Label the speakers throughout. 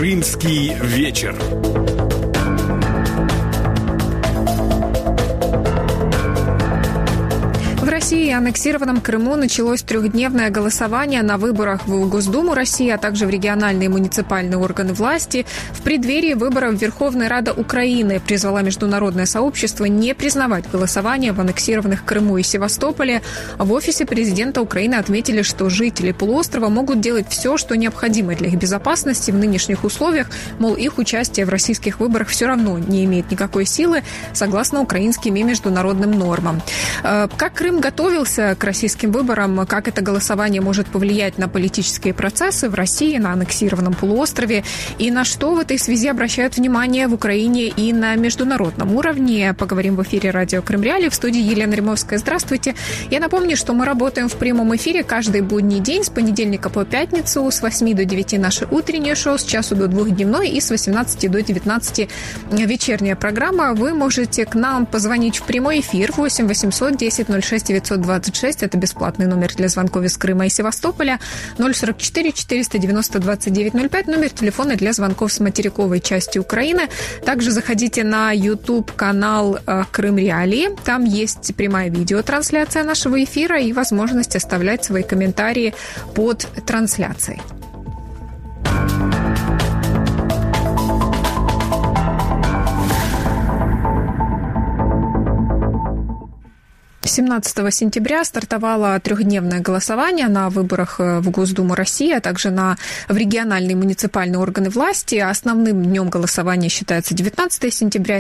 Speaker 1: Крымский вечер.
Speaker 2: В России и аннексированном Крыму началось трехдневное голосование на выборах в Госдуму России, а также в региональные и муниципальные органы власти. В преддверии выборов Верховная Рада Украины призвала международное сообщество не признавать голосование в аннексированных Крыму и Севастополе. В офисе президента Украины отметили, что жители полуострова могут делать все, что необходимо для их безопасности в нынешних условиях, мол, их участие в российских выборах все равно не имеет никакой силы, согласно украинским и международным нормам. Как Крым готовился к российским выборам, как это голосование может повлиять на политические процессы в России, на аннексированном полуострове, и на что в этой связи обращают внимание в Украине и на международном уровне. Поговорим в эфире радио Крым Реалии. В студии Елена Римовская. Здравствуйте. Я напомню, что мы работаем в прямом эфире каждый будний день с понедельника по пятницу, с 8 до 9 наше утреннее шоу, с часу до 2 дневной и с 18 до 19 вечерняя программа. Вы можете к нам позвонить в прямой эфир 8 800 10 06 926. Это бесплатный номер для звонков из Крыма и Севастополя. 044 490 2905. Номер телефона для звонков с материковой части Украины. Также заходите на YouTube-канал Крым Реалии. Там есть прямая видеотрансляция нашего эфира и возможность оставлять свои комментарии под трансляцией. 17 сентября стартовало трехдневное голосование на выборах в Госдуму России, а также в региональные и муниципальные органы власти. Основным днем голосования считается 19 сентября,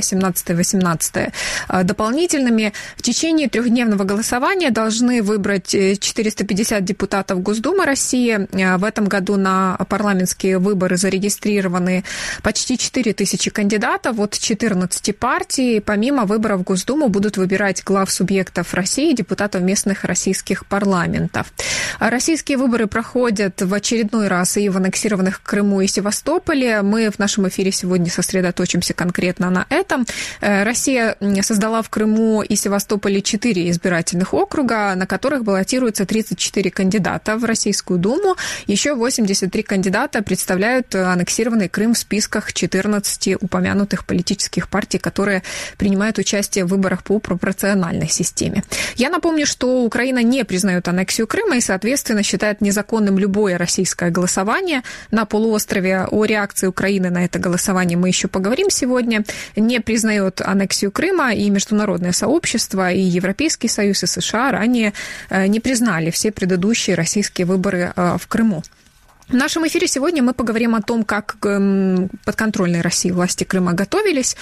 Speaker 2: 17-18 дополнительными. В течение трехдневного голосования должны выбрать 450 депутатов Госдумы России. В этом году на парламентские выборы зарегистрированы почти 4000 кандидатов от 14 партий. Помимо выборов в Госдуму будут выбирать глав субъектов России, депутатов местных российских парламентов. Российские выборы проходят в очередной раз и в аннексированных Крыму и Севастополе. Мы в нашем эфире сегодня сосредоточимся конкретно на этом. Россия создала в Крыму и Севастополе 4 избирательных округа, на которых баллотируются 34 кандидата в Российскую Думу. Еще 83 кандидата представляют аннексированный Крым в списках 14 упомянутых политических партий, которые принимают участие в выборах по пропорциональной системе. Я напомню, что Украина не признает аннексию Крыма и, соответственно, считает незаконным любое российское голосование на полуострове. О реакции Украины на это голосование мы еще поговорим сегодня. Не признает аннексию Крыма и международное сообщество, и Европейский Союз, и США ранее не признали все предыдущие российские выборы в Крыму. В нашем эфире сегодня мы поговорим о том, как подконтрольные России власти Крыма готовились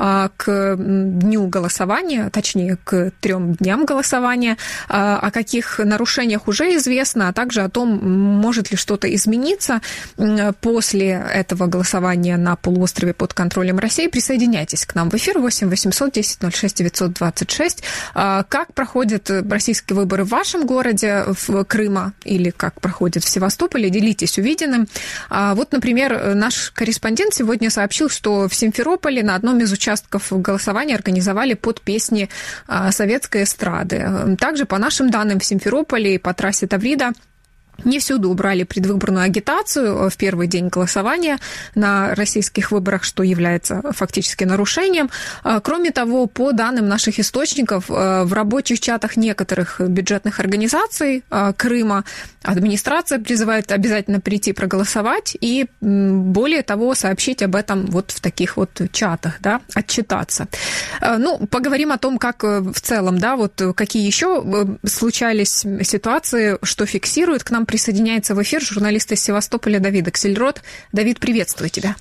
Speaker 2: к дню голосования, точнее, к 3 дням голосования, о каких нарушениях уже известно, а также о том, может ли что-то измениться после этого голосования на полуострове под контролем России. Присоединяйтесь к нам в эфир 8 800 10 06 926. Как проходят российские выборы в вашем городе, в Крыма, или как проходят в Севастополе? Делитесь увиденным. Вот, например, наш корреспондент сегодня сообщил, что в Симферополе на одном из участков голосования организовали под песни советской эстрады. Также, по нашим данным, в Симферополе и по трассе Таврида не всюду убрали предвыборную агитацию в первый день голосования на российских выборах, что является фактически нарушением. Кроме того, по данным наших источников, в рабочих чатах некоторых бюджетных организаций Крыма администрация призывает обязательно прийти проголосовать и, более того, сообщить об этом вот в таких вот чатах, да, отчитаться. Поговорим о том, как в целом, да, вот какие еще случались ситуации, что фиксирует. К нам присоединяется в эфир журналист из Севастополя Давид Аксельрод. Давид, приветствую тебя.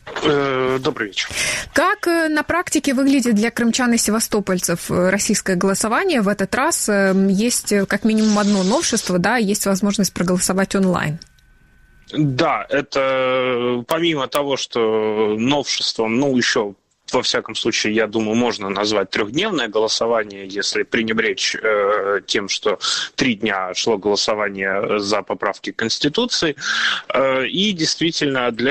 Speaker 3: Добрый вечер.
Speaker 2: Как на практике выглядит для крымчан и севастопольцев российское голосование? В этот раз есть как минимум одно новшество, да, есть возможность проголосовать онлайн.
Speaker 3: Да, это помимо того, что новшеством, еще во всяком случае, я думаю, можно назвать трехдневное голосование, если пренебречь тем, что 3 дня шло голосование за поправки к Конституции. И действительно для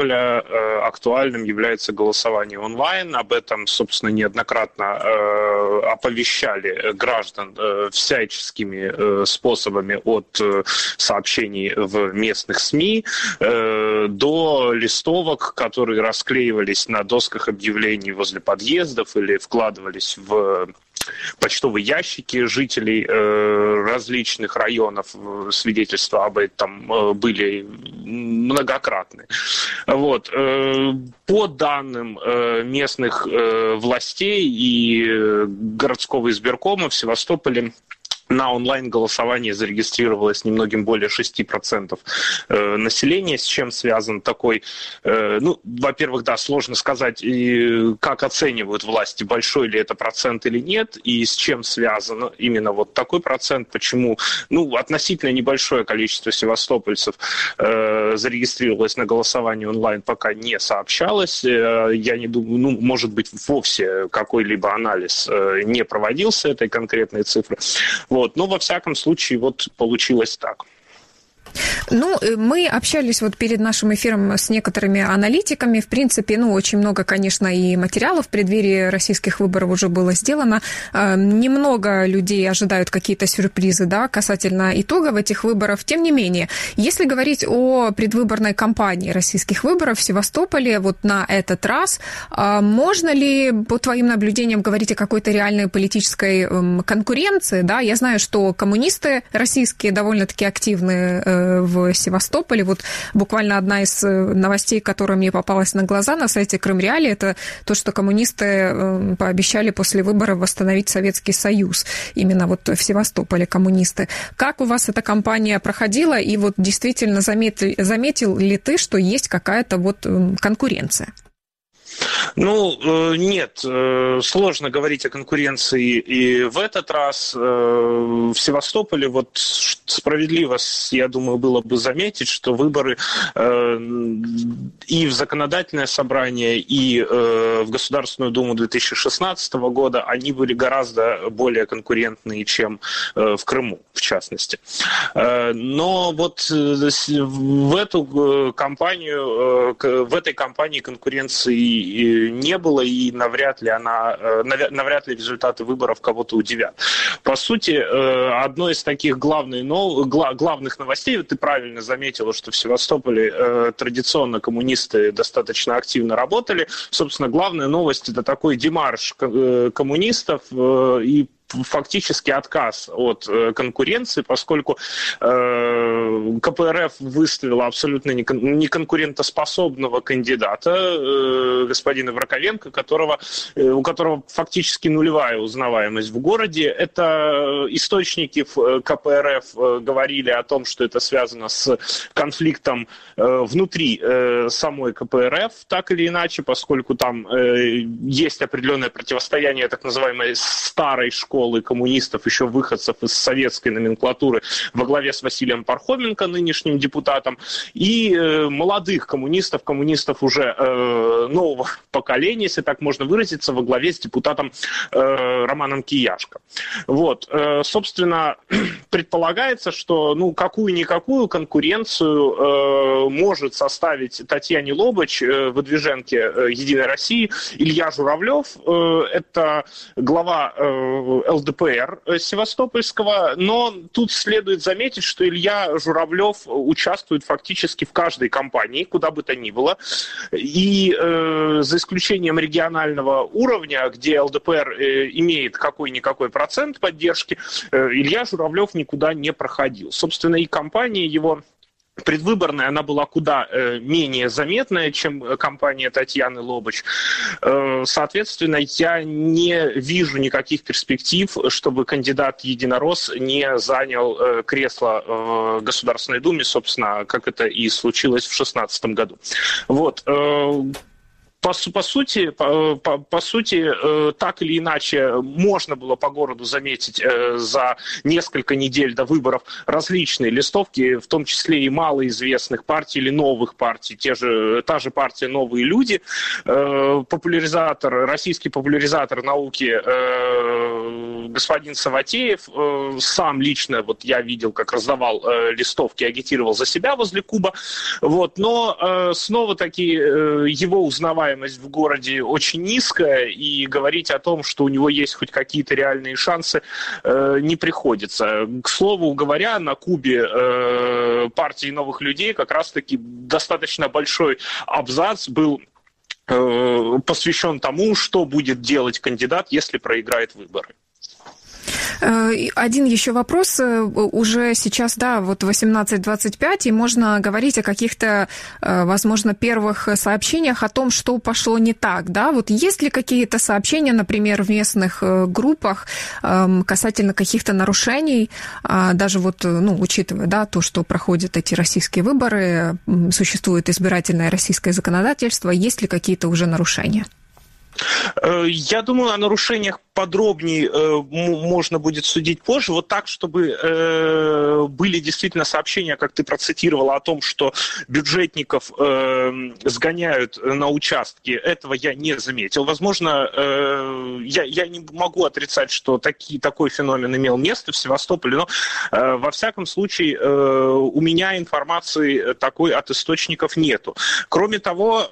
Speaker 3: Севастополя актуальным является голосование онлайн. Об этом, собственно, неоднократно оповещали граждан всяческими способами от сообщений в местных СМИ до листовок, которые расклеивались на досках объявлений возле подъездов или вкладывались в почтовые ящики жителей различных районов. Свидетельства об этом были многократны. Вот. По данным местных властей и городского избиркома в Севастополе на онлайн-голосовании зарегистрировалось немногим более 6% населения. С чем связан такой... во-первых, да, сложно сказать, как оценивают власти, большой ли это процент или нет, и с чем связан именно вот такой процент, почему относительно небольшое количество севастопольцев зарегистрировалось на голосовании онлайн, пока не сообщалось. Я не думаю, может быть, вовсе какой-либо анализ не проводился этой конкретной цифры. Вот. Но, во всяком случае, вот получилось так.
Speaker 2: Мы общались вот перед нашим эфиром с некоторыми аналитиками. В принципе, очень много, конечно, и материалов в преддверии российских выборов уже было сделано. Немного людей ожидают какие-то сюрпризы, да, касательно итогов этих выборов. Тем не менее, если говорить о предвыборной кампании российских выборов в Севастополе вот на этот раз, можно ли, по твоим наблюдениям, говорить о какой-то реальной политической конкуренции? Да? Я знаю, что коммунисты российские довольно-таки активны в Севастополе. Вот буквально одна из новостей, которая мне попалась на глаза на сайте Крымреалии, это то, что коммунисты пообещали после выборов восстановить Советский Союз. Именно вот в Севастополе коммунисты. Как у вас эта кампания проходила? И вот действительно заметил ли ты, что есть какая-то вот конкуренция?
Speaker 3: Нет, сложно говорить о конкуренции и в этот раз. В Севастополе вот справедливо, я думаю, было бы заметить, что выборы и в законодательное собрание, и в Государственную Думу 2016 года, они были гораздо более конкурентные, чем в Крыму, в частности. Но вот в этой кампании конкуренции не было, и навряд ли результаты выборов кого-то удивят. По сути, одной из таких главных новостей, ты правильно заметила, что в Севастополе традиционно коммунисты достаточно активно работали. Собственно, главная новость – это такой демарш коммунистов и фактически отказ от конкуренции, поскольку КПРФ выставила абсолютно неконкурентоспособного кандидата, господина Враковенко, у которого фактически нулевая узнаваемость в городе. Это источники в КПРФ говорили о том, что это связано с конфликтом внутри самой КПРФ, так или иначе, поскольку там есть определенное противостояние так называемой старой школы коммунистов, еще выходцев из советской номенклатуры во главе с Василием Пархоменко, нынешним депутатом, и молодых коммунистов уже нового поколения, если так можно выразиться, во главе с депутатом Романом Кияшко. Вот. Собственно, предполагается, что какую-никакую конкуренцию может составить Татьяне Лобач, выдвиженке «Единой России». Илья Журавлев, это глава ЛДПР Севастопольского, но тут следует заметить, что Илья Журавлев участвует фактически в каждой кампании, куда бы то ни было, и за исключением регионального уровня, где ЛДПР имеет какой-никакой процент поддержки, Илья Журавлев никуда не проходил. Собственно, и кампания его предвыборная, она была куда менее заметная, чем кампания Татьяны Лобач. Соответственно, я не вижу никаких перспектив, чтобы кандидат Единорос не занял кресло в Государственной Думе, собственно, как это и случилось в 2016 году. Вот. По сути, так или иначе, можно было по городу заметить за несколько недель до выборов различные листовки, в том числе и малоизвестных партий или новых партий. Та же партия «Новые люди», российский популяризатор науки господин Саватеев сам лично, я видел, как раздавал листовки, агитировал за себя возле Куба. Вот, но снова-таки его узнаваемость рождаемость в городе очень низкая, и говорить о том, что у него есть хоть какие-то реальные шансы, не приходится. К слову говоря, на Кубе партии новых людей как раз-таки достаточно большой абзац был посвящен тому, что будет делать кандидат, если проиграет выборы.
Speaker 2: Один еще вопрос. Уже сейчас, да, вот 18:25, и можно говорить о каких-то, возможно, первых сообщениях о том, что пошло не так, да? Вот есть ли какие-то сообщения, например, в местных группах касательно каких-то нарушений, даже вот, ну, учитывая, да, то, что проходят эти российские выборы, существует избирательное российское законодательство, есть ли какие-то уже нарушения?
Speaker 3: Я думаю, о нарушениях подробнее можно будет судить позже. Вот так, чтобы были действительно сообщения, как ты процитировала, о том, что бюджетников сгоняют на участки, этого я не заметил. Возможно, я не могу отрицать, что такой феномен имел место в Севастополе, но во всяком случае у меня информации такой от источников нету. Кроме того,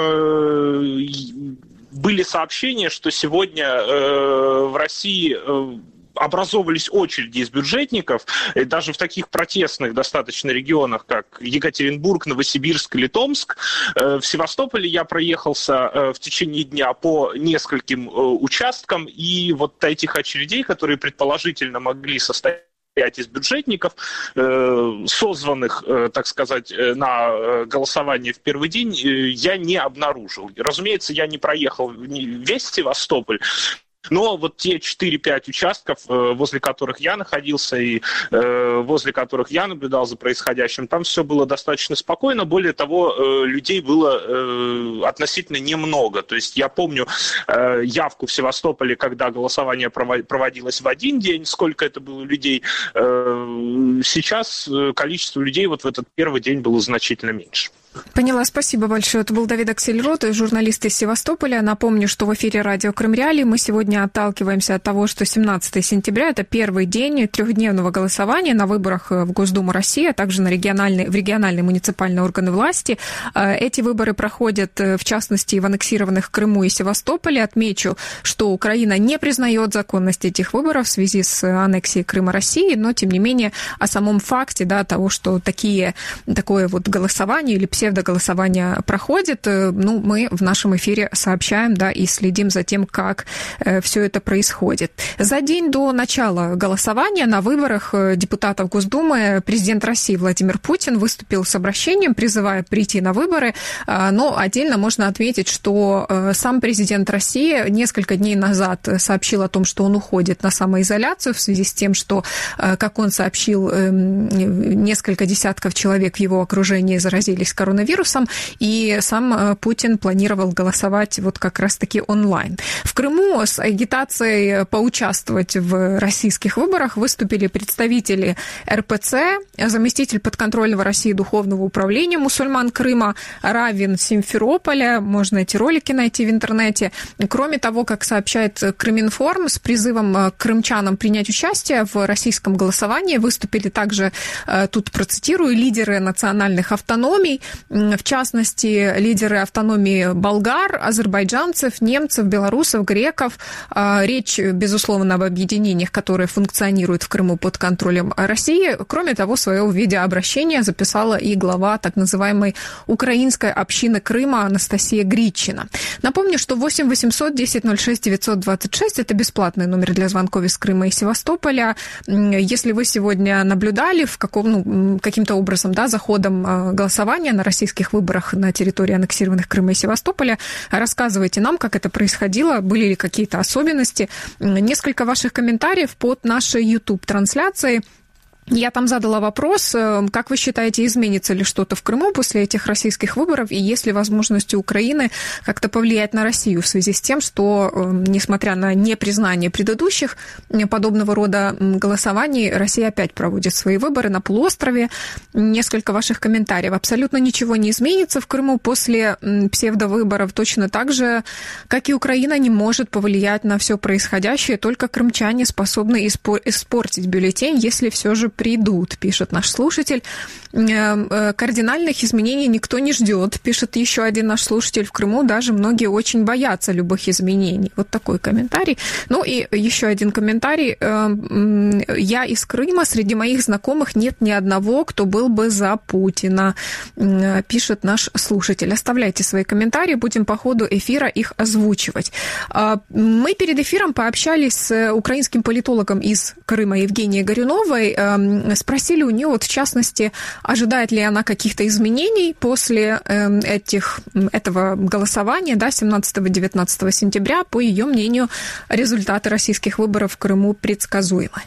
Speaker 3: были сообщения, что сегодня в России образовывались очереди из бюджетников, и даже в таких протестных достаточно регионах, как Екатеринбург, Новосибирск или Томск. В Севастополе я проехался в течение дня по нескольким участкам, и вот этих очередей, которые предположительно могли состоять из бюджетников, созванных, так сказать, на голосование в первый день, я не обнаружил. Разумеется, я не проехал весь Севастополь, но вот те 4-5 участков, возле которых я находился и возле которых я наблюдал за происходящим, там все было достаточно спокойно. Более того, людей было относительно немного. То есть я помню явку в Севастополе, когда голосование проводилось в один день, сколько это было людей. Сейчас количество людей вот в этот первый день было значительно меньше.
Speaker 2: Поняла, спасибо большое. Это был Давид Аксельрод, журналист из Севастополя. Напомню, что в эфире радио Крым Реалии мы сегодня отталкиваемся от того, что 17 сентября – это первый день трехдневного голосования на выборах в Госдуму России, а также в региональные муниципальные органы власти. Эти выборы проходят, в частности, в аннексированных Крыму и Севастополе. Отмечу, что Украина не признает законность этих выборов в связи с аннексией Крыма России, но, тем не менее, о самом факте, да, того, что такое вот голосование или псевдоголосование проходит, ну, мы в нашем эфире сообщаем, да, и следим за тем, как все это происходит. За день до начала голосования на выборах депутатов Госдумы президент России Владимир Путин выступил с обращением, призывая прийти на выборы, но отдельно можно отметить, что сам президент России несколько дней назад сообщил о том, что он уходит на самоизоляцию в связи с тем, что, как он сообщил, несколько десятков человек в его окружении заразились коронавирусом, и сам Путин планировал голосовать вот как раз-таки онлайн. В Крыму с агитацией поучаствовать в российских выборах выступили представители РПЦ, заместитель подконтрольного России Духовного управления мусульман Крыма Равин Симферополя. Можно эти ролики найти в интернете. Кроме того, как сообщает Крыминформ, с призывом к крымчанам принять участие в российском голосовании выступили также, тут процитирую, лидеры национальных автономий, в частности, лидеры автономии болгар, азербайджанцев, немцев, белорусов, греков. Речь, безусловно, об объединениях, которые функционируют в Крыму под контролем России. Кроме того, свое видеообращение записала и глава так называемой украинской общины Крыма Анастасия Гритчина. Напомню, что 8 800 10 06 926 – это бесплатный номер для звонков из Крыма и Севастополя. Если вы сегодня наблюдали каким-то образом, да, за ходом голосования на российских выборах на территории аннексированных Крыма и Севастополя, рассказывайте нам, как это происходило, были ли какие-то особенности. Несколько ваших комментариев под нашей YouTube-трансляцией. Я там задала вопрос, как вы считаете, изменится ли что-то в Крыму после этих российских выборов, и есть ли возможность у Украины как-то повлиять на Россию в связи с тем, что, несмотря на непризнание предыдущих подобного рода голосований, Россия опять проводит свои выборы на полуострове. Несколько ваших комментариев. Абсолютно ничего не изменится в Крыму после псевдовыборов, точно так же, как и Украина не может повлиять на все происходящее, только крымчане способны испортить бюллетень, если все же придут, пишет наш слушатель. Кардинальных изменений никто не ждет, пишет еще один наш слушатель. В Крыму даже многие очень боятся любых изменений. Вот такой комментарий. Ну и еще один комментарий. Я из Крыма, среди моих знакомых нет ни одного, кто был бы за Путина, пишет наш слушатель. Оставляйте свои комментарии, будем по ходу эфира их озвучивать. Мы перед эфиром пообщались с украинским политологом из Крыма Евгенией Горюновой, спросили у нее, вот в частности, ожидает ли она каких-то изменений после этого голосования, да, 17-19 сентября. По ее мнению, результаты российских выборов в Крыму предсказуемы.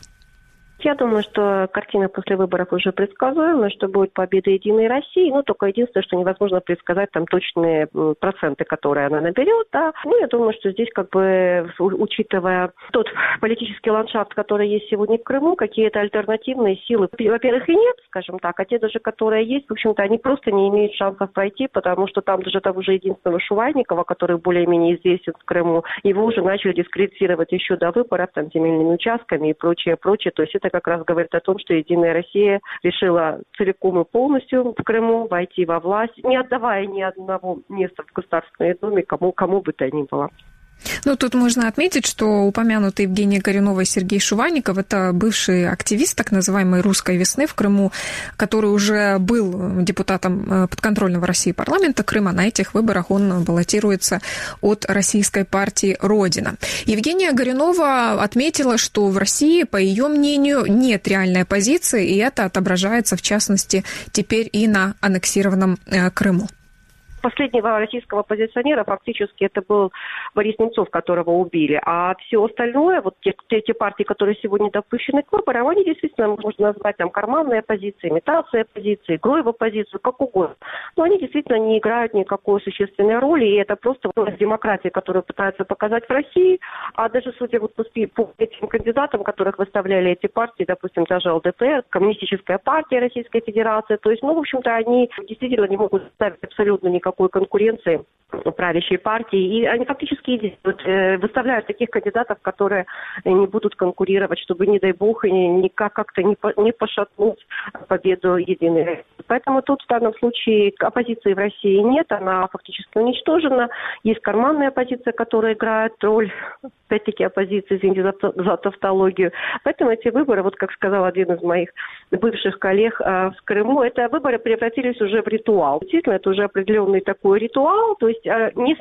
Speaker 1: Я думаю, что картина после выборов уже предсказуема, что будет победа Единой России. Ну, только единственное, что невозможно предсказать там точные проценты, которые она наберет. Да. Ну, я думаю, что здесь, как бы, учитывая тот политический ландшафт, который есть сегодня в Крыму, какие-то альтернативные силы, во-первых, и нет, скажем так, а те даже, которые есть, в общем-то, они просто не имеют шансов пройти, потому что там даже того же единственного Шувайникова, который более-менее известен в Крыму, его уже начали дискредитировать еще до выборов, там, земельными участками и прочее. То есть это как раз говорит о том, что Единая Россия решила целиком и полностью в Крыму войти во власть, не отдавая ни одного места в Государственной Думе кому бы то ни было.
Speaker 2: Ну, тут можно отметить, что упомянутый Евгения Горюнова и Сергей Шувайников – это бывший активист так называемой «Русской весны» в Крыму, который уже был депутатом подконтрольного России парламента Крыма. На этих выборах он баллотируется от российской партии «Родина». Евгения Горюнова отметила, что в России, по ее мнению, нет реальной оппозиции, и это отображается, в частности, теперь и на аннексированном Крыму.
Speaker 1: Последнего российского оппозиционера фактически это был Борис Немцов, которого убили. А все остальное, вот те партии, которые сегодня допущены к выборам, они действительно можно назвать там карманной оппозицией, имитацией оппозиции, игрой в оппозицию, как угодно. Но они действительно не играют никакой существенной роли, и это просто демократия, которую пытаются показать в России. А даже судя вот по этим кандидатам, которых выставляли эти партии, допустим, даже ЛДПР, Коммунистическая партия Российской Федерации, то есть, ну, в общем-то, они действительно не могут ставить абсолютно никакой конкуренции правящей партии. И они фактически выставляют таких кандидатов, которые не будут конкурировать, чтобы, не дай бог, как-то не пошатнуть победу Единой России. Поэтому тут в данном случае оппозиции в России нет, она фактически уничтожена. Есть карманная оппозиция, которая играет роль, опять-таки, оппозиции, извините за тавтологию. Поэтому эти выборы, вот как сказал один из моих бывших коллег в Крыму, это выборы превратились уже в ритуал. Действительно, это уже определенный такой ритуал, то есть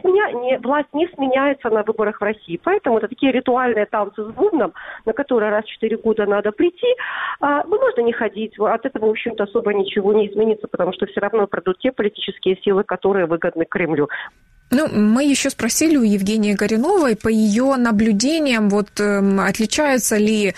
Speaker 1: власть не сменяется на выборах в России. Поэтому это такие ритуальные танцы с бубном, на которые раз в 4 года надо прийти. Можно не ходить, от этого, в общем-то, особо ничего не изменится, потому что все равно пройдут те политические силы, которые выгодны Кремлю.
Speaker 2: Ну, мы еще спросили у Евгении Горюновой, по ее наблюдениям, вот отличаются ли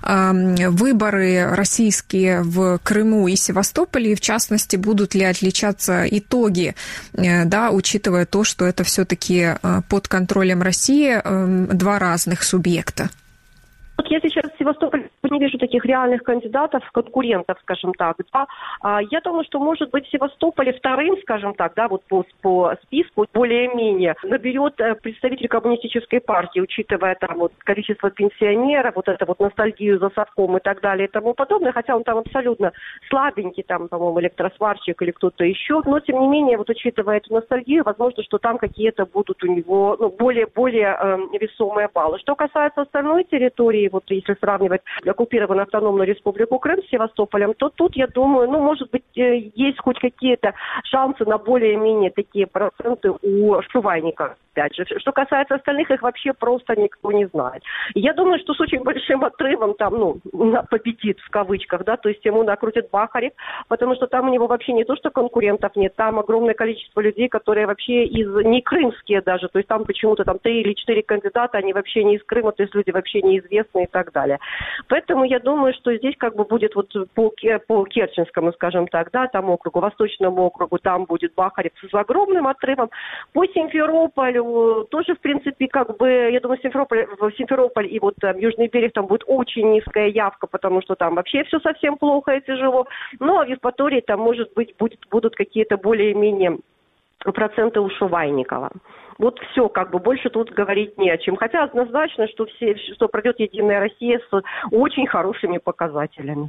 Speaker 2: выборы российские в Крыму и Севастополе, и в частности, будут ли отличаться итоги, да, учитывая то, что это все-таки под контролем России два разных субъекта.
Speaker 1: Вот я сейчас в Севастополе не вижу таких реальных кандидатов, конкурентов, скажем так. Да. Я думаю, что, может быть, в Севастополе вторым, скажем так, да, вот по списку более-менее наберет представитель коммунистической партии, учитывая там вот количество пенсионеров, вот это вот ностальгию за совком и так далее и тому подобное, хотя он там абсолютно слабенький, там, по-моему, электросварщик или кто-то еще, но, тем не менее, вот учитывая эту ностальгию, возможно, что там какие-то будут у него более весомые баллы. Что касается остальной территории, вот если сравнивать оккупированную автономную республику Крым с Севастополем, то тут, я думаю, может быть, есть хоть какие-то шансы на более-менее такие проценты у Шувайника. Опять же, что касается остальных, их вообще просто никто не знает. Я думаю, что с очень большим отрывом там, победит в кавычках, да, то есть ему накрутит Бахарев, потому что там у него вообще не то, что конкурентов нет, там огромное количество людей, которые вообще не крымские даже, то есть там почему-то там 3 или 4 кандидата, они вообще не из Крыма, то есть люди вообще неизвестные и так далее. Поэтому я думаю, что здесь как бы будет вот по Керченскому, скажем так, да, там округу, Восточному округу, там будет Бахарев с огромным отрывом. По Симферополю тоже, в принципе, как бы, я думаю, Симферополь и вот Южный берег, там будет очень низкая явка, потому что там вообще все совсем плохо и тяжело. Ну, а в Евпатории там, может быть, будут какие-то более-менее проценты у Шувайникова. Вот все, как бы больше тут говорить не о чем. Хотя однозначно, что пройдет Единая Россия с очень хорошими показателями.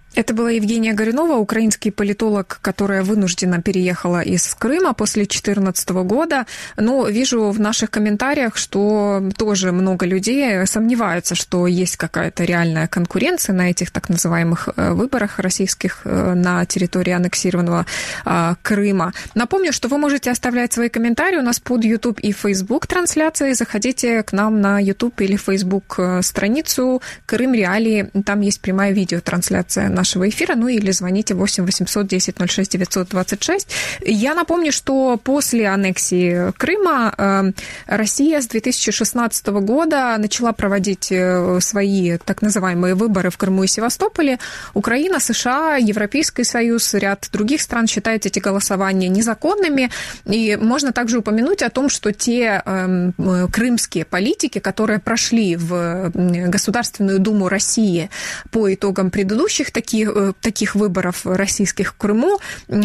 Speaker 2: Это была Евгения Горюнова, украинский политолог, которая вынуждена переехала из Крыма после 2014 года. Но вижу в наших комментариях, что тоже много людей сомневаются, что есть какая-то реальная конкуренция на этих так называемых выборах российских на территории аннексированного Крыма. Напомню, что вы можете оставлять свои комментарии у нас под YouTube и Facebook трансляции. Заходите к нам на YouTube или Facebook страницу «Крым Реалии». Там есть прямая видеотрансляция нашего эфира, ну или звоните 8 800 10 06 926. Я напомню, что после аннексии Крыма Россия с 2016 года начала проводить свои так называемые выборы в Крыму и Севастополе. Украина, США, Европейский Союз, ряд других стран считают эти голосования незаконными. И можно также упомянуть о том, что те крымские политики, которые прошли в Государственную Думу России по итогам предыдущих таких выборов российских в Крыму,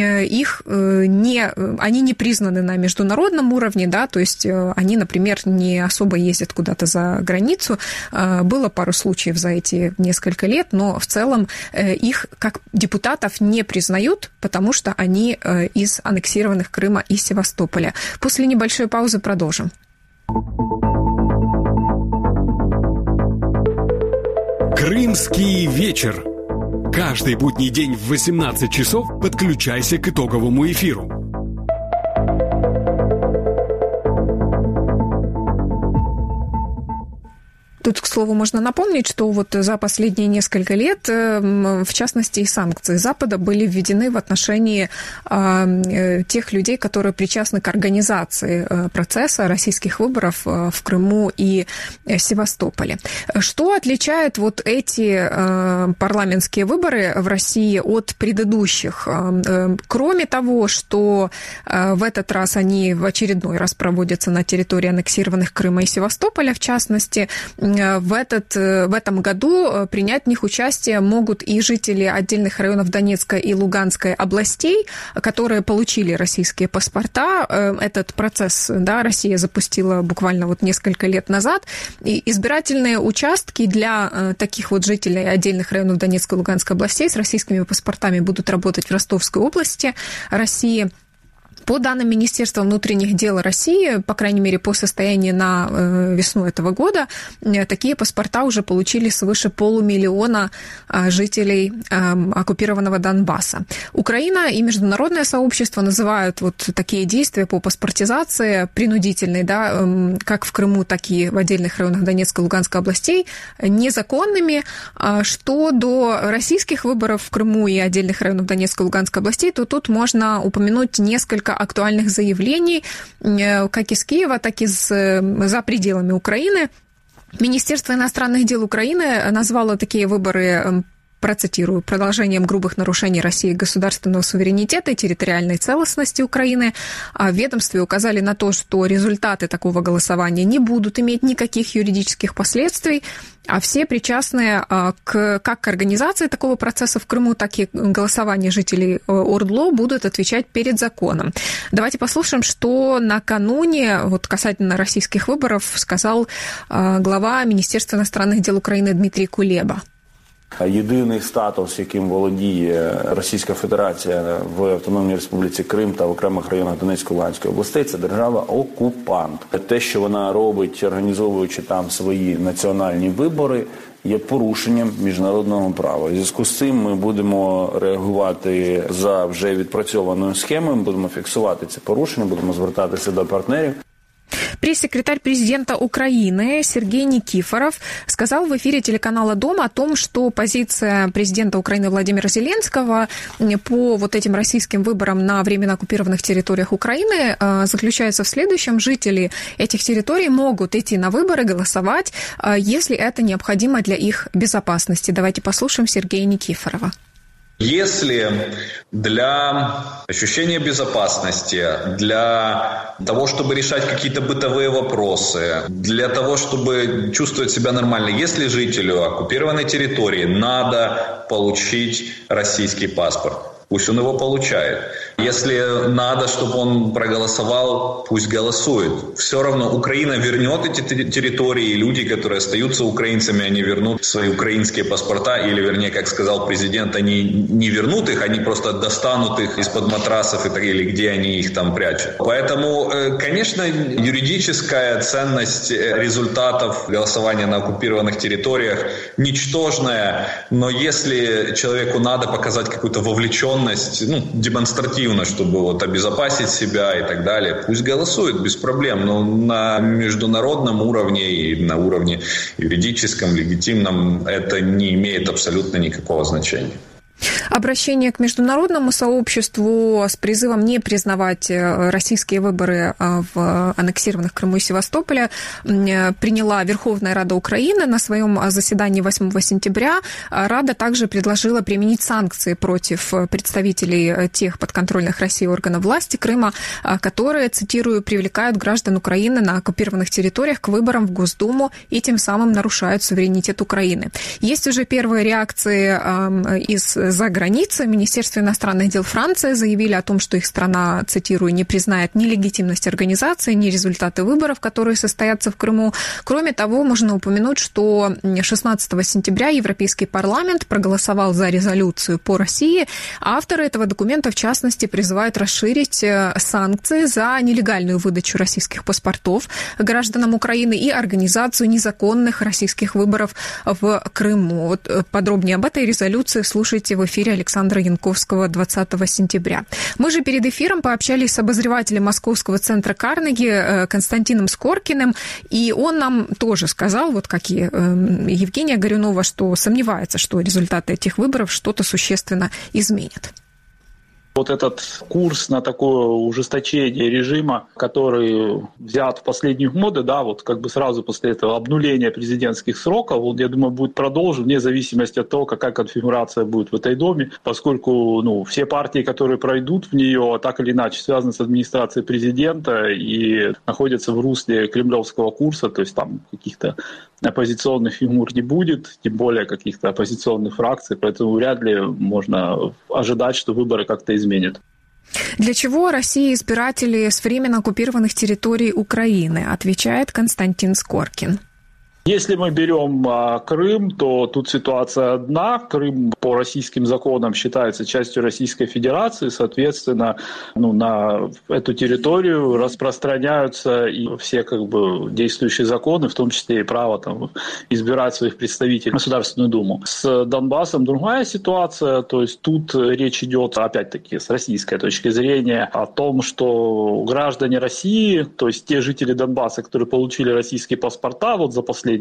Speaker 2: они не признаны на международном уровне, да, то есть они, например, не особо ездят куда-то за границу. Было пару случаев за эти несколько лет, но в целом их как депутатов не признают, потому что они из аннексированных Крыма и Севастополя. После небольшой паузы продолжим.
Speaker 4: Крымский вечер. Каждый будний день в 18 часов подключайся к итоговому эфиру.
Speaker 2: Тут, к слову, можно напомнить, что вот за последние несколько лет, в частности, и санкции Запада были введены в отношении тех людей, которые причастны к организации процесса российских выборов в Крыму и Севастополе. Что отличает вот эти парламентские выборы в России от предыдущих? Кроме того, что в этот раз они в очередной раз проводятся на территории аннексированных Крыма и Севастополя, в частности, в этом году принять в них участие могут и жители отдельных районов Донецкой и Луганской областей, которые получили российские паспорта. Этот процесс, да, Россия запустила буквально вот несколько лет назад. И избирательные участки для таких вот жителей отдельных районов Донецкой и Луганской областей с российскими паспортами будут работать в Ростовской области России. По данным Министерства внутренних дел России, по крайней мере, по состоянию на весну этого года, такие паспорта уже получили свыше 500 000 жителей оккупированного Донбасса. Украина и международное сообщество называют вот такие действия по паспортизации принудительной, да, как в Крыму, так и в отдельных районах Донецкой и Луганской областей, незаконными. Что до российских выборов в Крыму и отдельных районов Донецкой и Луганской областей, то тут можно упомянуть несколько актуальных заявлений, как из Киева, так и за пределами Украины. Министерство иностранных дел Украины назвало такие выборы, процитирую, продолжением грубых нарушений России государственного суверенитета и территориальной целостности Украины. В ведомстве указали на то, что результаты такого голосования не будут иметь никаких юридических последствий, а все причастные как к организации такого процесса в Крыму, так и голосования жителей ОРДЛО будут отвечать перед законом. Давайте послушаем, что накануне, вот касательно российских выборов, сказал глава Министерства иностранных дел України Дмитрий Кулеба.
Speaker 5: Єдиний статус, яким володіє Російська Федерація в Автономній Республіці Крим та в окремих районах Донецької, Луганської областей, це держава-окупант. Те, що вона робить, організовуючи там свої національні вибори, є порушенням міжнародного права. У зв'язку з цим ми будемо реагувати за вже відпрацьованою схемою, будемо фіксувати ці порушення, будемо звертатися до партнерів.
Speaker 2: Пресс-секретарь президента Украины Сергей Никифоров сказал в эфире телеканала «Дом» о том, что позиция президента Украины Владимира Зеленского по вот этим российским выборам на временно оккупированных территориях Украины заключается в следующем. Жители этих территорий могут идти на выборы, голосовать, если это необходимо для их безопасности. Давайте послушаем Сергея Никифорова.
Speaker 6: Если для ощущения безопасности, для того, чтобы решать какие-то бытовые вопросы, для того, чтобы чувствовать себя нормально, если жителю оккупированной территории надо получить российский паспорт, пусть он его получает. Если надо, чтобы он проголосовал, пусть голосует. Все равно Украина вернет эти территории, и люди, которые остаются украинцами, они вернут свои украинские паспорта, или, вернее, как сказал президент, они не вернут их, они просто достанут их из-под матрасов или где они их там прячут. Поэтому, конечно, юридическая ценность результатов голосования на оккупированных территориях ничтожная, но если человеку надо показать какую-то вовлеченность, демонстративно, чтобы вот обезопасить себя и так далее, пусть голосует без проблем, но на международном уровне и на уровне юридическом, легитимном это не имеет абсолютно никакого значения.
Speaker 2: Обращение к международному сообществу с призывом не признавать российские выборы в аннексированных Крыму и Севастополе приняла Верховная Рада Украины на своем заседании 8 сентября. Рада также предложила применить санкции против представителей тех подконтрольных России органов власти Крыма, которые, цитирую, привлекают граждан Украины на оккупированных территориях к выборам в Госдуму и тем самым нарушают суверенитет Украины. Есть уже первые реакции из-за границы. Министерство иностранных дел Франции заявили о том, что их страна, цитирую, не признает ни легитимность организации, ни результаты выборов, которые состоятся в Крыму. Кроме того, можно упомянуть, что 16 сентября Европейский парламент проголосовал за резолюцию по России. Авторы этого документа, в частности, призывают расширить санкции за нелегальную выдачу российских паспортов гражданам Украины и организацию незаконных российских выборов в Крыму. Вот подробнее об этой резолюции слушайте в эфире Александра Янковского 20 сентября. Мы же перед эфиром пообщались с обозревателем Московского центра Карнеги Константином Скоркиным, и он нам тоже сказал, вот как и Евгения Горюнова, что сомневается, что результаты этих выборов что-то существенно изменят.
Speaker 7: Вот этот курс на такое ужесточение режима, который взят в последние годы, да, вот как бы сразу после этого обнуления президентских сроков, он, я думаю, будет продолжен вне зависимости от того, какая конфигурация будет в этой Думе, поскольку все партии, которые пройдут в нее, так или иначе связаны с администрацией президента и находятся в русле кремлевского курса, то есть там каких-то оппозиционных фигур не будет, тем более каких-то оппозиционных фракций, поэтому вряд ли можно ожидать, что выборы как-то изменят.
Speaker 2: Для чего России избиратели с временно оккупированных территорий Украины, отвечает Константин Скоркин.
Speaker 7: Если мы берем Крым, то тут ситуация одна. Крым по российским законам считается частью Российской Федерации, соответственно, на эту территорию распространяются и все действующие законы, в том числе и право избирать своих представителей в Государственную Думу. С Донбассом другая ситуация, то есть тут речь идет, опять-таки, с российской точки зрения о том, что граждане России, то есть те жители Донбасса, которые получили российские паспорта за последние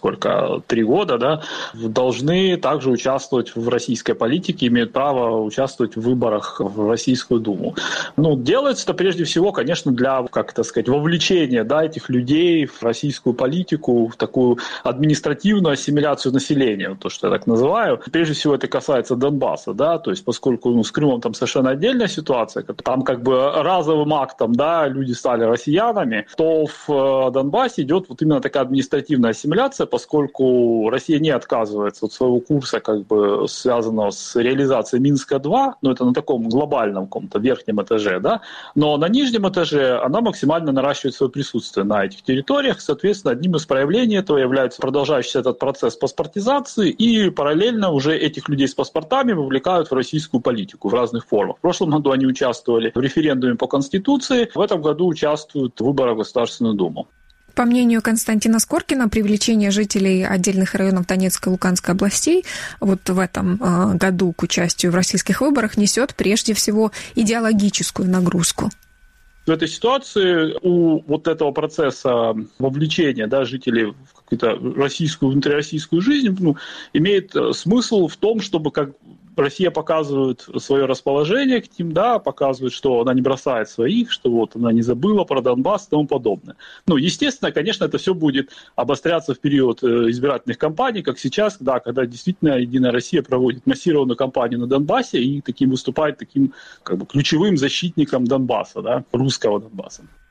Speaker 7: 3 года, да, должны также участвовать в российской политике, имеют право участвовать в выборах в Российскую Думу. Делается это прежде всего, конечно, для, вовлечения, да, этих людей в российскую политику, в такую административную ассимиляцию населения, то, что я так называю. Прежде всего это касается Донбасса, да, то есть поскольку с Крымом там совершенно отдельная ситуация, там разовым актом, да, люди стали россиянами, то в Донбассе идет именно такая административная ассимиляция, поскольку Россия не отказывается от своего курса, связанного с реализацией Минска-2, это на таком глобальном каком-то верхнем этаже, да, но на нижнем этаже она максимально наращивает свое присутствие на этих территориях, соответственно, одним из проявлений этого является продолжающийся этот процесс паспортизации, и параллельно уже этих людей с паспортами вовлекают в российскую политику в разных формах. В прошлом году они участвовали в референдуме по Конституции, в этом году участвуют в выборах в Государственную Думу.
Speaker 2: По мнению Константина Скоркина, привлечение жителей отдельных районов Донецкой и Луганской областей в этом году к участию в российских выборах несет прежде всего идеологическую нагрузку.
Speaker 7: В этой ситуации у этого процесса вовлечения, да, жителей в какую-то внутрироссийскую жизнь имеет смысл в том, чтобы Россия показывает свое расположение к ним, да, показывает, что она не бросает своих, что она не забыла про Донбасс и тому подобное. Естественно, конечно, это все будет обостряться в период избирательных кампаний, как сейчас, да, когда действительно Единая Россия проводит массированную кампанию на Донбассе и выступает таким ключевым защитником Донбасса, да, русского Донбасса.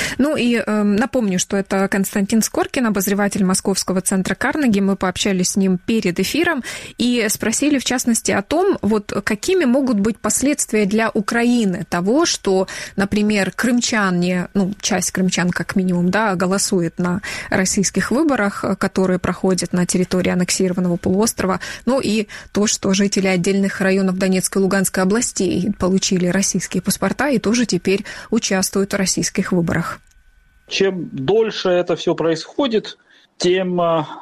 Speaker 2: Ну и напомню, что это Константин Скоркин, обозреватель Московского центра Карнеги. Мы пообщались с ним перед эфиром и спросили, в частности, о том, вот какими могут быть последствия для Украины того, что, например, крымчане, часть крымчан как минимум, да, голосует на российских выборах, которые проходят на территории аннексированного полуострова, и то, что жители отдельных районов Донецкой и Луганской областей получили российские паспорта и тоже теперь участвуют в российских выборах.
Speaker 7: Чем дольше это все происходит, тем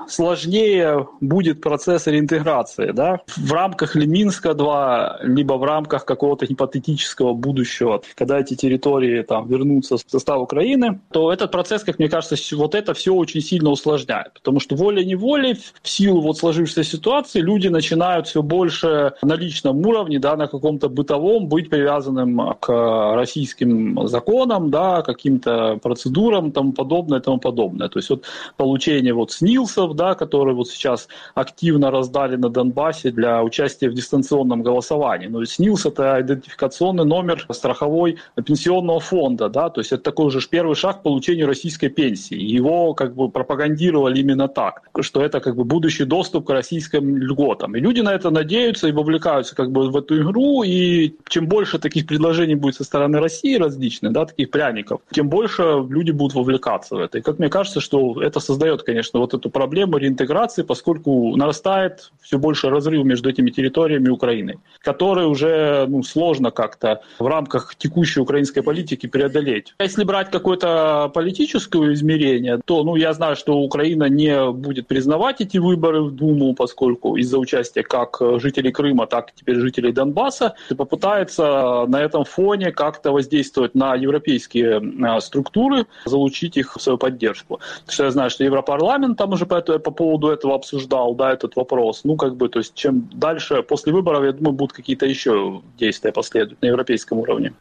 Speaker 7: сложнее будет процесс реинтеграции, да, в рамках ли Минска-2, либо в рамках какого-то гипотетического будущего, когда эти территории там вернутся в состав Украины, то этот процесс, как мне кажется, вот это все очень сильно усложняет, потому что волей-неволей в силу вот сложившейся ситуации люди начинают все больше на личном уровне, да, на каком-то бытовом быть привязанным к российским законам, да, каким-то процедурам, тому подобное. То есть вот получение вот СНИЛСов, да, которые вот сейчас активно раздали на Донбассе для участия в дистанционном голосовании. Но СНИЛС – это идентификационный номер страховой пенсионного фонда, да, то есть это такой же первый шаг к получению российской пенсии. Его как бы пропагандировали именно так, что это как бы будущий доступ к российским льготам. И люди на это надеются и вовлекаются как бы в эту игру, и чем больше таких предложений будет со стороны России различных, да, таких пряников, тем больше люди будут вовлекаться в это. И как мне кажется, что это создает, конечно, вот эту проблему реинтеграции, поскольку нарастает все больше разрыв между этими территориями и Украиной, который уже сложно как-то в рамках текущей украинской политики преодолеть. Если брать какое-то политическое измерение, то я знаю, что Украина не будет признавать эти выборы в Думу, поскольку из-за участия как жителей Крыма, так и теперь жителей Донбасса, и попытается на этом фоне как-то воздействовать на европейские структуры, залучить их в свою поддержку. Потому что я знаю, что Европарламент там уже по поводу этого обсуждал, да, этот вопрос. То есть чем дальше после выборов, я думаю, будут какие-то еще действия последовать на европейском уровне.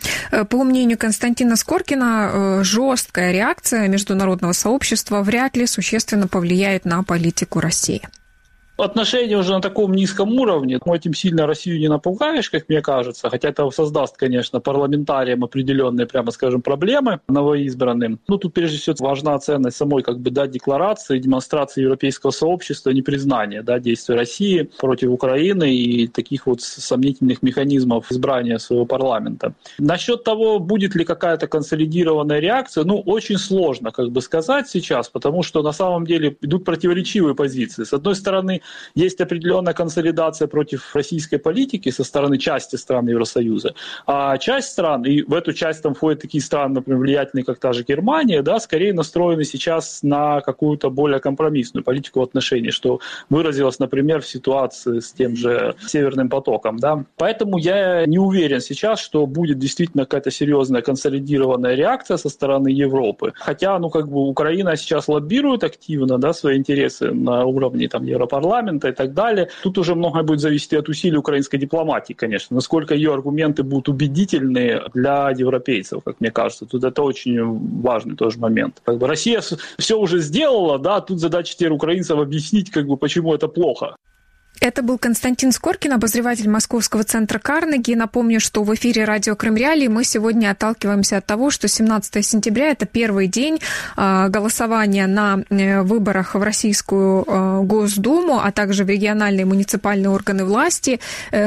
Speaker 2: По мнению Константина Скоркина, жесткая реакция международного сообщества вряд ли существенно повлияет на политику России.
Speaker 7: Отношения уже на таком низком уровне, этим сильно Россию не напугаешь, как мне кажется, хотя это создаст, конечно, парламентариям определенные, прямо скажем, проблемы новоизбранным. Тут прежде всего важна ценность самой декларации, демонстрации европейского сообщества, непризнания действий России против Украины и таких вот сомнительных механизмов избрания своего парламента. Насчет того, будет ли какая-то консолидированная реакция, очень сложно сказать сейчас, потому что на самом деле идут противоречивые позиции. С одной стороны, есть определенная консолидация против российской политики со стороны части стран Евросоюза, а часть стран, и в эту часть там входят такие страны, например, влиятельные, как та же Германия, да, скорее настроены сейчас на какую-то более компромиссную политику в отношении, что выразилось, например, в ситуации с тем же Северным потоком. Да. Поэтому я не уверен сейчас, что будет действительно какая-то серьезная консолидированная реакция со стороны Европы. Хотя, Украина сейчас лоббирует активно, да, свои интересы на уровне Европарламента и так далее. Тут уже многое будет зависеть от усилий украинской дипломатии, конечно, насколько ее аргументы будут убедительны для европейцев, как мне кажется. Тут это очень важный тоже момент. Россия все уже сделала, да, тут задача теперь украинцам объяснить, почему это плохо.
Speaker 2: Это был Константин Скоркин, обозреватель Московского центра Карнеги. Напомню, что в эфире радио Крым Реалии мы сегодня отталкиваемся от того, что 17 сентября – это первый день голосования на выборах в Российскую Госдуму, а также в региональные и муниципальные органы власти.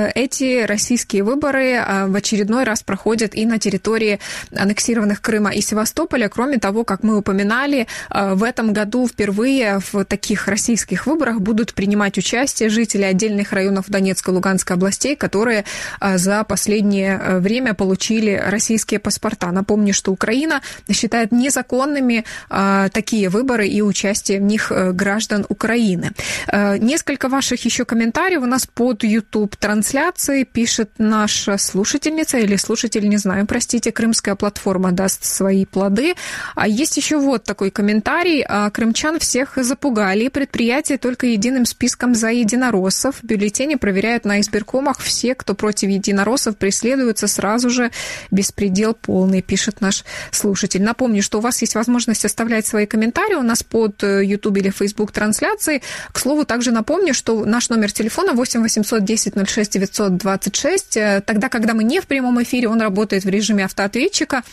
Speaker 2: Эти российские выборы в очередной раз проходят и на территории аннексированных Крыма и Севастополя. Кроме того, как мы упоминали, в этом году впервые в таких российских выборах будут принимать участие жители отдельных районов Донецкой и Луганской областей, которые за последнее время получили российские паспорта. Напомню, что Украина считает незаконными такие выборы и участие в них граждан Украины. Несколько ваших еще комментариев у нас под YouTube-трансляцией пишет наша слушательница или слушатель, не знаю, простите, крымская платформа даст свои плоды. А есть еще вот такой комментарий. Крымчан всех запугали, предприятия только единым списком за единороссов. Бюллетени проверяют на избиркомах. Все, кто против единороссов, преследуются сразу же. Беспредел полный, пишет наш слушатель. Напомню, что у вас есть возможность оставлять свои комментарии у нас под YouTube или Facebook трансляцией. К слову, также напомню, что наш номер телефона 8 800 10 06 926. Тогда, когда мы не в прямом эфире, он работает в режиме автоответчика.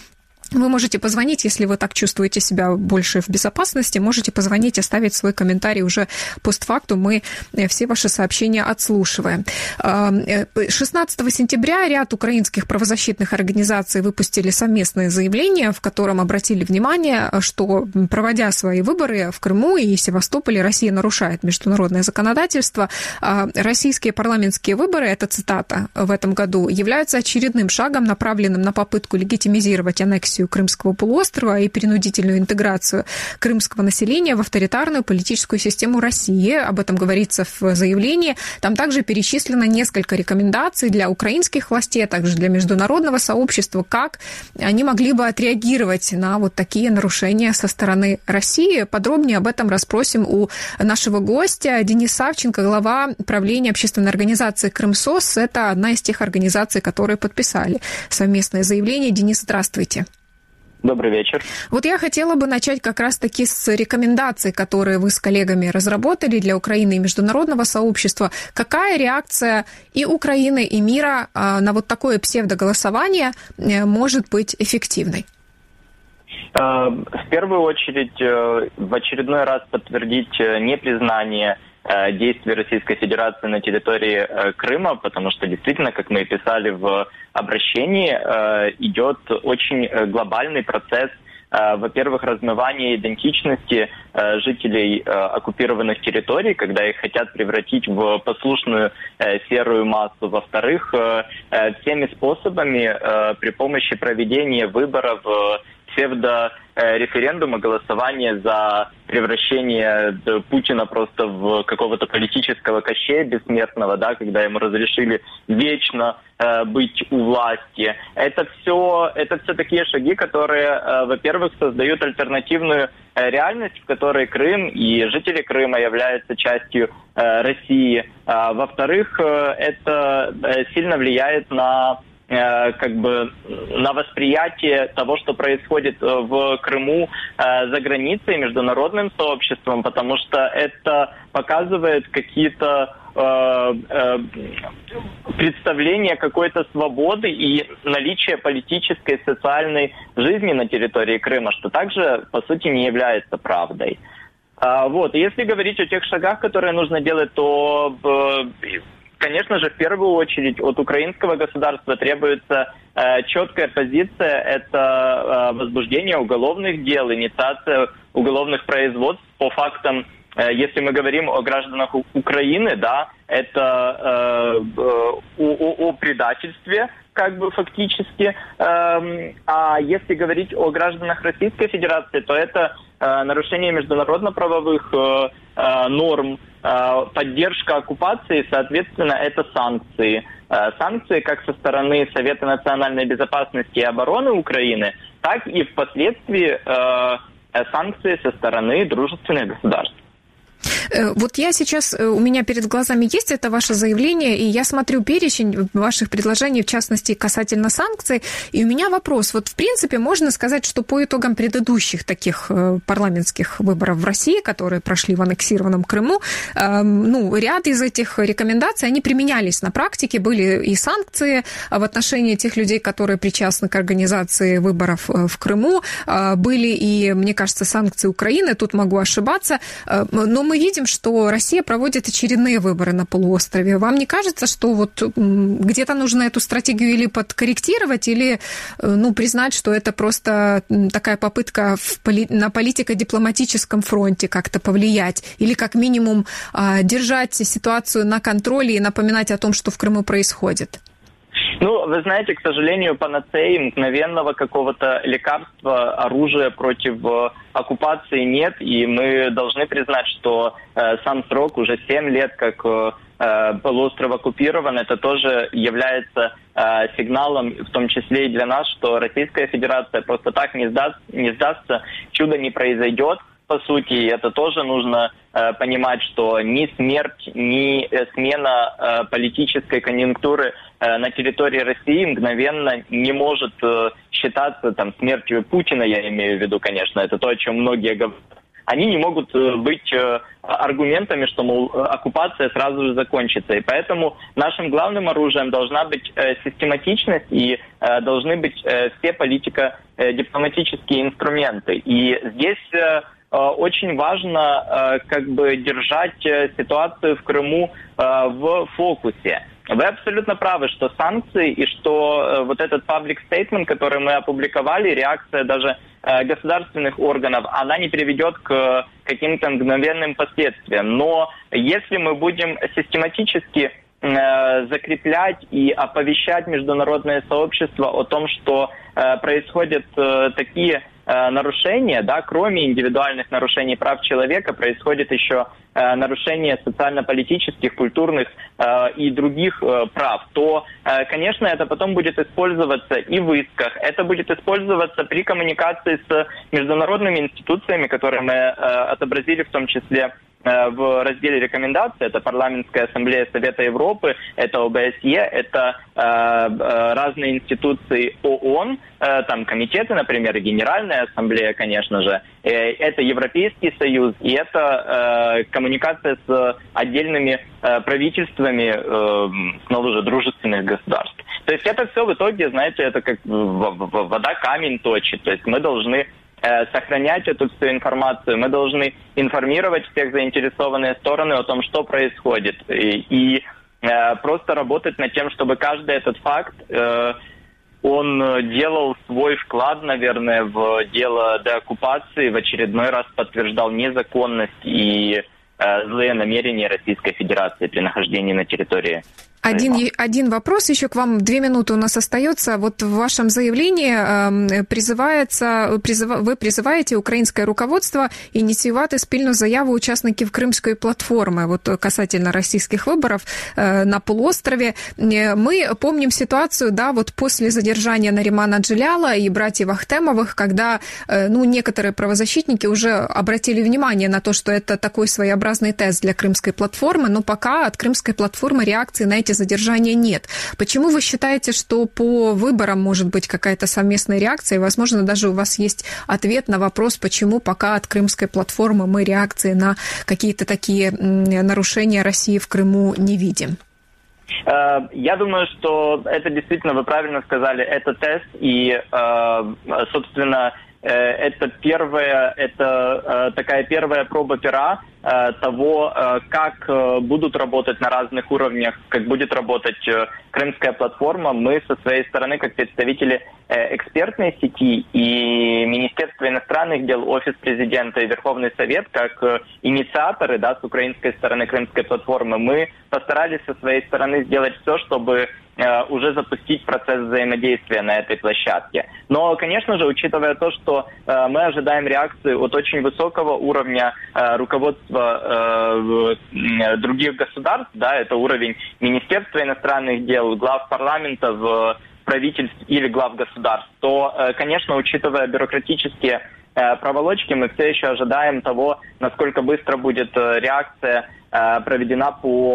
Speaker 2: Вы можете позвонить, если вы так чувствуете себя больше в безопасности, можете позвонить, оставить свой комментарий уже постфактум. Мы все ваши сообщения отслушиваем. 16 сентября ряд украинских правозащитных организаций выпустили совместное заявление, в котором обратили внимание, что, проводя свои выборы в Крыму и Севастополе, Россия нарушает международное законодательство. Российские парламентские выборы, это цитата, в этом году являются очередным шагом, направленным на попытку легитимизировать аннексию Крымского полуострова и принудительную интеграцию крымского населения в авторитарную политическую систему России. Об этом говорится в заявлении. Там также перечислено несколько рекомендаций для украинских властей, а также для международного сообщества, как они могли бы отреагировать на вот такие нарушения со стороны России. Подробнее об этом расспросим у нашего гостя. Денис Савченко, глава правления общественной организации «Крымсос». Это одна из тех организаций, которые подписали совместное заявление. Денис, здравствуйте.
Speaker 8: Добрый вечер.
Speaker 2: Вот я хотела бы начать как раз-таки с рекомендаций, которые вы с коллегами разработали для Украины и международного сообщества. Какая реакция и Украины, и мира на вот такое псевдоголосование может быть эффективной?
Speaker 8: В первую очередь, в очередной раз подтвердить непризнание действий Российской Федерации на территории Крыма, потому что действительно, как мы и писали в обращении, идет очень глобальный процесс, во-первых, размывания идентичности жителей оккупированных территорий, когда их хотят превратить в послушную серую массу. Во-вторых, всеми способами при помощи проведения выборов псевдореферендума, голосования за превращение Путина просто в какого-то политического Кощея бессмертного, да, когда ему разрешили вечно быть у власти. Это все такие шаги, которые, во-первых, создают альтернативную реальность, в которой Крым и жители Крыма являются частью России. Во-вторых, это сильно влияет на на восприятие того, что происходит в Крыму за границей, международным сообществом, потому что это показывает какие-то представления какой-то свободы и наличие политической и социальной жизни на территории Крыма, что также, по сути, не является правдой. Если говорить о тех шагах, которые нужно делать, то конечно же, в первую очередь от украинского государства требуется четкая позиция, это возбуждение уголовных дел, инициация уголовных производств по фактам, если мы говорим о гражданах Украины, да, это о предательстве, фактически. А если говорить о гражданах Российской Федерации, то это нарушение международно-правовых норм, поддержка оккупации, соответственно, это санкции. Санкции как со стороны Совета национальной безопасности и обороны Украины, так и впоследствии санкции со стороны дружественных государств.
Speaker 2: Вот я сейчас, у меня перед глазами есть это ваше заявление, и я смотрю перечень ваших предложений, в частности, касательно санкций, и у меня вопрос. Вот, в принципе, можно сказать, что по итогам предыдущих таких парламентских выборов в России, которые прошли в аннексированном Крыму, ряд из этих рекомендаций, они применялись на практике, были и санкции в отношении тех людей, которые причастны к организации выборов в Крыму, были и, мне кажется, санкции Украины, тут могу ошибаться, но мы видим, что Россия проводит очередные выборы на полуострове. Вам не кажется, что вот где-то нужно эту стратегию или подкорректировать, или признать, что это просто такая попытка на политико-дипломатическом фронте как-то повлиять, или как минимум держать ситуацию на контроле и напоминать о том, что в Крыму происходит?
Speaker 8: Вы знаете, к сожалению, панацеи, мгновенного какого-то лекарства, оружия против оккупации нет, и мы должны признать, что сам срок, уже 7 лет, как полуостров оккупирован, это тоже является сигналом, в том числе и для нас, что Российская Федерация просто так не сдастся, чудо не произойдет. По сути, это тоже нужно понимать, что ни смерть, ни смена политической конъюнктуры на территории России мгновенно не может считаться смертью Путина, я имею в виду, конечно, это то, о чем многие говорят. они не могут быть аргументами, что, мол, оккупация сразу же закончится. И поэтому нашим главным оружием должна быть систематичность и должны быть все политико-дипломатические инструменты. И здесь очень важно держать ситуацию в Крыму в фокусе. Вы абсолютно правы, что санкции и что вот этот public statement, который мы опубликовали, реакция даже государственных органов, она не приведет к каким-то мгновенным последствиям. Но если мы будем систематически закреплять и оповещать международное сообщество о том, что происходят такие нарушения, да, кроме индивидуальных нарушений прав человека, происходит еще нарушение социально-политических, культурных и других прав, то, конечно, это потом будет использоваться и в исках, это будет использоваться при коммуникации с международными институциями, которые мы отобразили в том числе в разделе рекомендаций. Это Парламентская ассамблея Совета Европы, это ОБСЕ, это разные институции ООН, там комитеты, например, и Генеральная ассамблея, конечно же, это Европейский Союз, и это коммуникация с отдельными правительствами, снова же, дружественных государств. То есть это все в итоге, знаете, это как вода камень точит. То есть мы должны сохранять эту всю информацию, мы должны информировать всех заинтересованные стороны о том, что происходит, и просто работать над тем, чтобы каждый этот факт, он делал свой вклад, наверное, в дело деоккупации, в очередной раз подтверждал незаконность и злые намерения Российской Федерации при нахождении на территории.
Speaker 2: Один вопрос еще к вам. 2 минуты у нас остается. Вот в вашем заявлении вы призываете українське руководство ініціювати спільну заяву учасників Кримської платформи вот касательно российских выборов на полуострове. Мы помним ситуацию, да, вот после задержания Наримана Джеляла и братьев Ахтемовых, когда некоторые правозащитники уже обратили внимание на то, что это такой своеобразный тест для Крымской платформы, но пока от Крымской платформы реакции на эти задержания нет. Почему вы считаете, что по выборам может быть какая-то совместная реакция? И, возможно, даже у вас есть ответ на вопрос, почему пока от Крымской платформы мы реакции на какие-то такие нарушения России в Крыму не видим?
Speaker 8: Я думаю, что это действительно, вы правильно сказали, это тест, и, собственно, это такая первая проба пера того, как будут работать на разных уровнях, как будет работать Крымская платформа. Мы со своей стороны, как представители экспертной сети и Министерство иностранных дел, Офис президента и Верховный Совет, как инициаторы, да, с украинской стороны Крымской платформы, мы постарались со своей стороны сделать все, чтобы уже запустить процесс взаимодействия на этой площадке. Но, конечно же, учитывая то, что мы ожидаем реакции от очень высокого уровня руководства других государств, да, это уровень Министерства иностранных дел, глав парламентов, правительств или глав государств, то, конечно, учитывая бюрократические проволочки, мы все еще ожидаем того, насколько быстро будет реакция проведена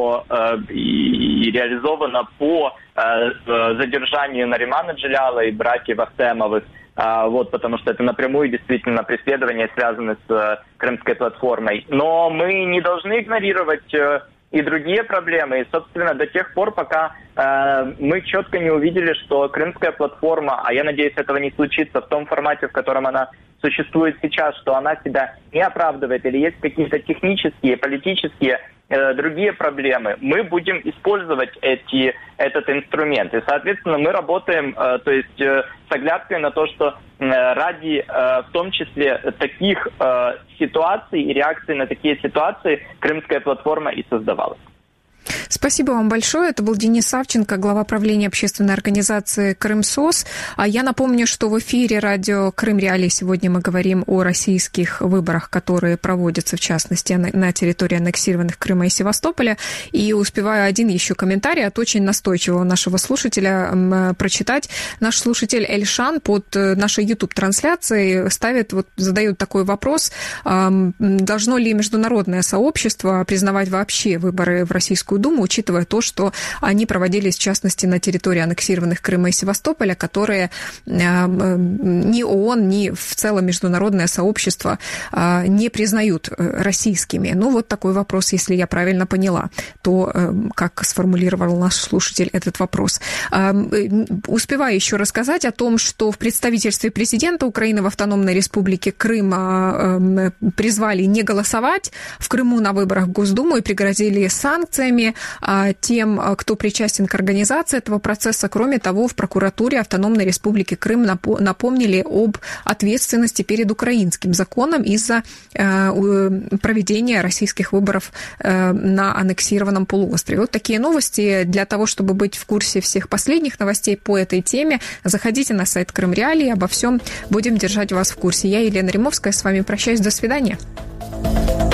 Speaker 8: и реализована по задержанию Наримана Джеляла и братьев Ахтемовых, потому что это напрямую действительно преследование связано с Крымской платформой. Но мы не должны игнорировать и другие проблемы. И, собственно, до тех пор, пока мы четко не увидели, что Крымская платформа, а я надеюсь, этого не случится в том формате, в котором она существует сейчас, что она себя не оправдывает или есть какие-то технические, политические, другие проблемы, мы будем использовать этот инструмент. И, соответственно, мы работаем с оглядкой на то, что ради в том числе таких ситуаций и реакций на такие ситуации Крымская платформа и создавалась.
Speaker 2: Спасибо вам большое. Это был Денис Савченко, глава правления общественной организации «Крымсос». А я напомню, что в эфире радио «Крым Реалии» сегодня мы говорим о российских выборах, которые проводятся, в частности, на территории аннексированных Крыма и Севастополя. И успеваю один еще комментарий от очень настойчивого нашего слушателя прочитать. Наш слушатель Эльшан под нашей YouTube-трансляцией задает такой вопрос. Должно ли международное сообщество признавать вообще выборы в Российскую Думу Госдумы, учитывая то, что они проводились, в частности, на территории аннексированных Крыма и Севастополя, которые ни ООН, ни в целом международное сообщество не признают российскими. Ну, вот такой вопрос, если я правильно поняла, то как сформулировал наш слушатель этот вопрос. Успеваю еще рассказать о том, что в представительстве президента Украины в Автономной Республике Крым призвали не голосовать в Крыму на выборах в Госдуму и пригрозили санкциями тем, кто причастен к организации этого процесса. Кроме того, в прокуратуре Автономной Республики Крым напомнили об ответственности перед украинским законом из-за проведения российских выборов на аннексированном полуострове. Вот такие новости. Для того, чтобы быть в курсе всех последних новостей по этой теме, заходите на сайт Крым Реалии. Обо всем будем держать вас в курсе. Я, Елена Римовская, с вами прощаюсь. До свидания.